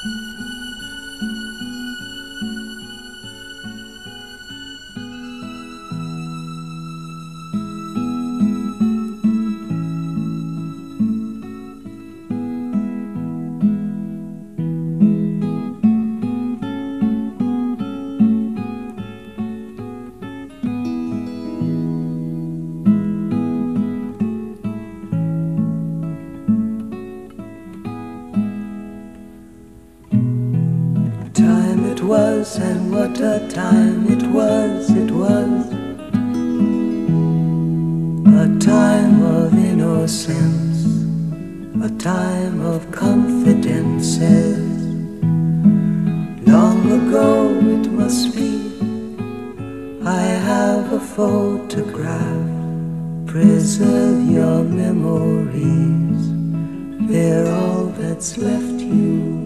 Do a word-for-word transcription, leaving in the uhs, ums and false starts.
Time it was, and what a time it was, it was a time of innocence, a time of confidences. Long ago it must be, I have a photograph. Preserve your memories, they're all that's left you.